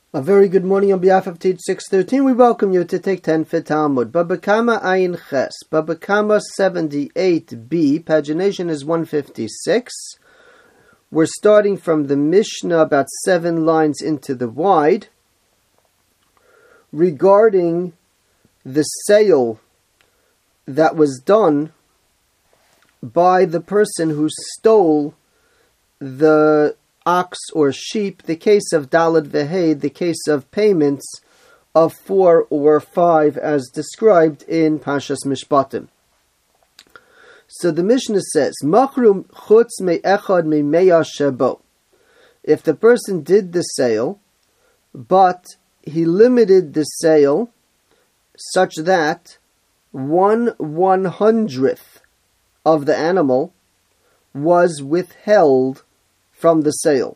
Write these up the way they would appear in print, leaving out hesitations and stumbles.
A very good morning on behalf of Teach 613. We welcome you to take 10 for Talmud. Baba Kama Ayin Ches. Baba Kama 78b. Pagination is 156. We're starting from the Mishnah about 7 lines into the wide regarding the sale that was done by the person who stole the ox or sheep, the case of Dalad Vehei, the case of payments of 4 or 5 as described in Pashas Mishpatim. So the Mishnah says, Machrum chutz me'echad me'meya shebo. If the person did the sale, but he limited the sale such that 1/100th of the animal was withheld from the sale.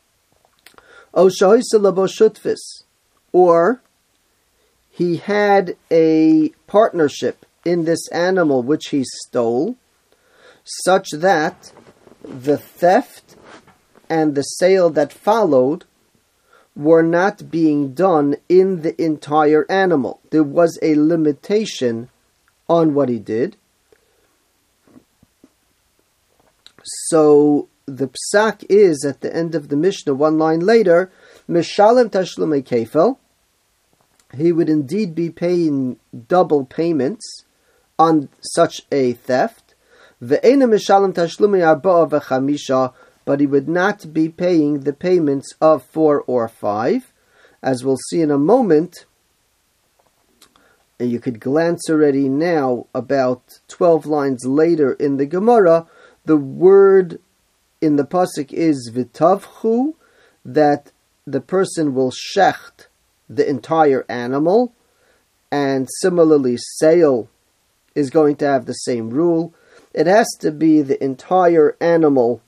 Or he had a partnership in this animal which he stole, such that the theft and the sale that followed were not being done in the entire animal. There was a limitation on what he did. So the psak is at the end of the Mishnah, one line later, Mishalem tashlumei kefel. He would indeed be paying double payments on such a theft. Ve'ena mishalem tashlumei arba'a v'chamisha, but he would not be paying the payments of 4 or 5, as we'll see in a moment. And you could glance already now about 12 lines later in the Gemara. The word in the pasuk is v'tavchu, that the person will shecht the entire animal, and similarly sale is going to have the same rule. It has to be the entire animal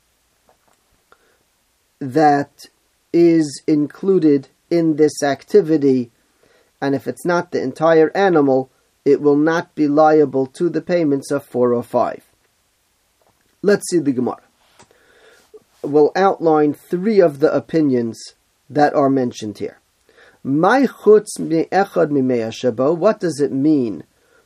that is included in this activity, and if it's not the entire animal, it will not be liable to the payments of 4 or 5. Let's see the Gemara. We'll outline 3 of the opinions that are mentioned here. Mai chutz me'echad mimeya shebo. What does it mean?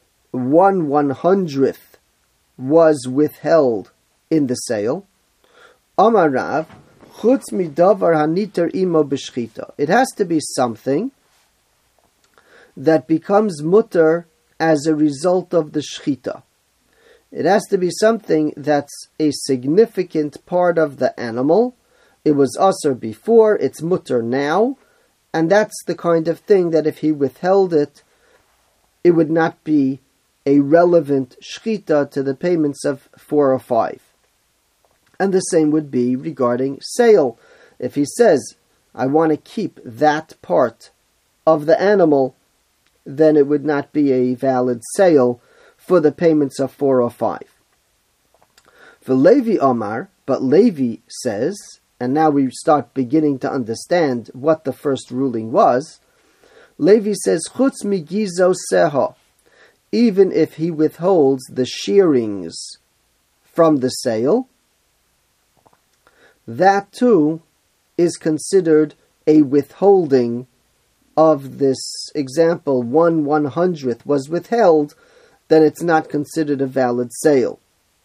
1/100th was withheld in the sale. Amar Rav, chutz midavar haniter imo b'shchita. It has to be something that becomes mutter as a result of the shchita. It has to be something that's a significant part of the animal. It was usher before, it's mutter now, and that's the kind of thing that if he withheld it, it would not be a relevant shchita to the payments of 4 or 5. And the same would be regarding sale. If he says, I want to keep that part of the animal, then it would not be a valid sale for the payments of 4 or 5. For Levi Omar, but Levi says, and now we start beginning to understand what the first ruling was. Levi says, Chutz migizo seha, even if he withholds the shearings from the sale, that too is considered a withholding of this example. 1/100th was withheld, then it's not considered a valid sale.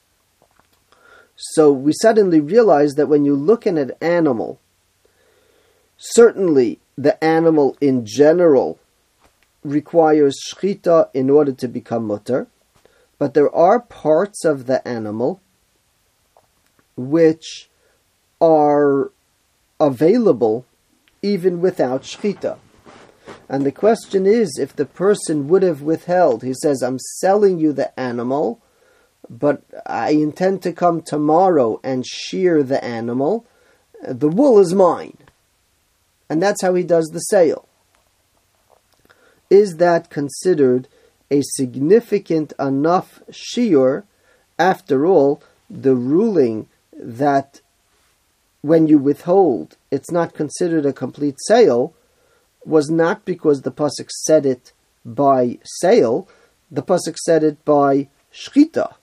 So we suddenly realize that when you look at an animal, certainly the animal in general requires shchita in order to become mutter, but there are parts of the animal which are available even without shchita. And the question is, if the person would have withheld, he says, I'm selling you the animal, but I intend to come tomorrow and shear the animal. The wool is mine. And that's how he does the sale. Is that considered a significant enough shear? After all, the ruling that when you withhold, it's not considered a complete sale, was not because the pasuk said it by sale, the pasuk said it by shchita.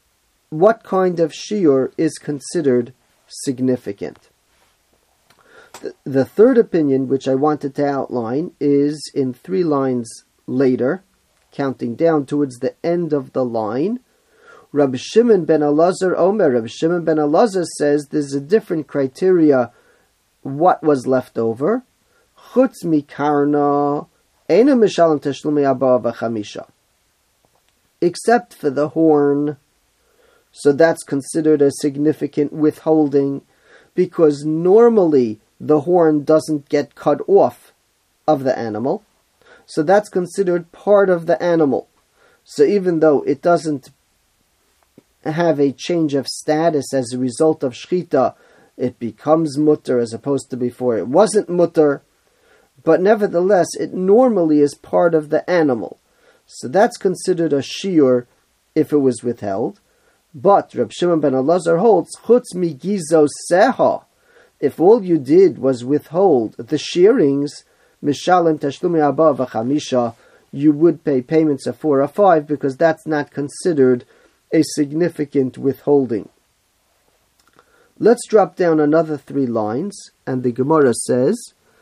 What kind of shiur is considered significant? The third opinion, which I wanted to outline, is in 3 lines later, counting down towards the end of the line. Rabbi Shimon ben Elazar Omer, Rabbi Shimon ben Elazar says there's a different criteria what was left over. Chutz mikarna eina mishalem teshlumei haba v'chamisha. Except for the horn. So that's considered a significant withholding, because normally the horn doesn't get cut off of the animal. So that's considered part of the animal. So even though it doesn't have a change of status as a result of shchita, it becomes mutter as opposed to before it wasn't mutter, but nevertheless it normally is part of the animal. So that's considered a shiur if it was withheld. But Reb Shimon ben Elazar holds chutz migizo seha. If all you did was withhold the shearings, mishalem tashlumi haba v'chamisha, you would pay payments of 4 or 5, because that's not considered a significant withholding. Let's drop down another 3 lines, and the Gemara says,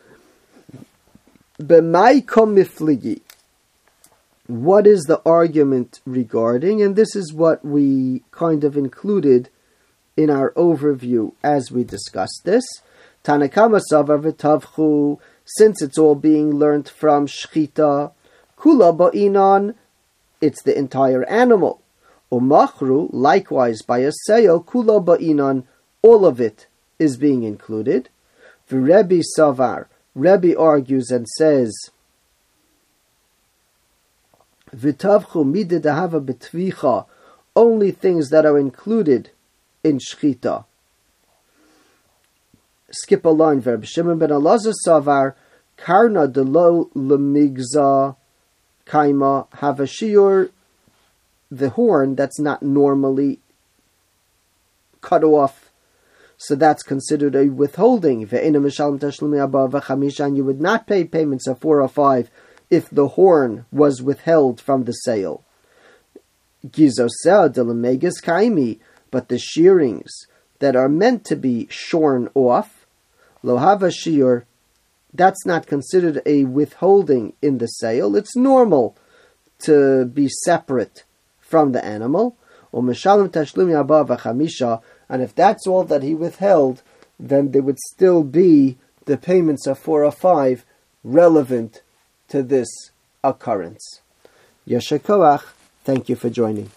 B'mai kom mifligi. What is the argument regarding? And this is what we kind of included in our overview as we discussed this. Tanakama savar v'tavchu, since it's all being learnt from shchita, kula ba'inan, it's the entire animal. Umachru, likewise by a sale, kula ba'inan, all of it is being included. V'Rebbe savar, Rebbe argues and says, V'tavchu mideh dehava b'tvicha, only things that are included in shchita. Skip a line. Verb Shimon ben Elazar savar karna delo lemigza kaima have a shiur, the horn that's not normally cut off, so that's considered a withholding. Ve'ena mishalem tashlumi haba v'chamisha, and you would not pay payments of 4 or 5 if the horn was withheld from the sale. Gizoseh delemegas kaimi, but the shearings that are meant to be shorn off, lo hava shiur, that's not considered a withholding in the sale. It's normal to be separate from the animal. U'mishalem tashlumi haba v'chamisha, and if that's all that he withheld, then there would still be the payments of 4 or 5 relevant to this occurrence. Yasher koach. Thank you for joining.